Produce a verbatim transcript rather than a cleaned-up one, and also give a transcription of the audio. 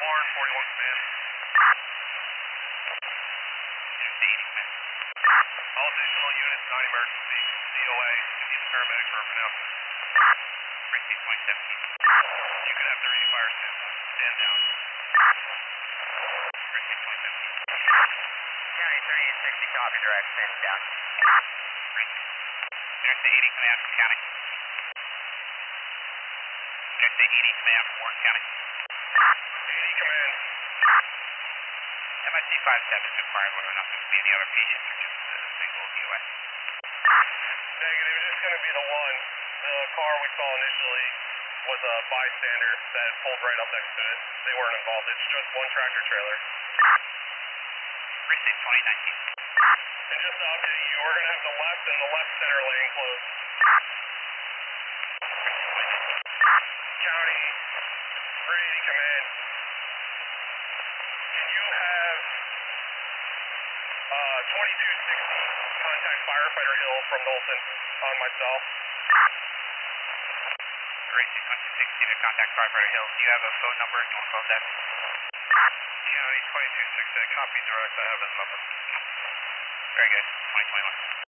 Warren, forty-one command. Interstate eighty command. All additional units, non-emergency. C O A. You need the paramedic for a pronouncement. Precinct twenty seventeen. You can have thirty fire stand, stand down. Precinct twenty seventeen. County thirty-eight sixty, copy, direct, standing down. Precinct. Interstate eighty command from county. Interstate eighty command from Warren County. eighty command. M I C five seven inquiring whether or not there will be any other patients or just a single D O A. Negative, just going to be the one. The car we saw initially was a bystander that pulled right up next to it. They weren't involved. It's just one tractor trailer. Precinct twenty nineteen. And just to update you, we're going to have the left and the left center lane closed. County three eighty command. Can you have uh, twenty-two sixty contact firefighter Hill from Knowlton on my cell? Precinct twenty-two sixty to contact firefighter Hill. Do you have a phone number if you want to call that? County twenty-two sixty, copy direct. I have his number. Very good. twenty twenty-one.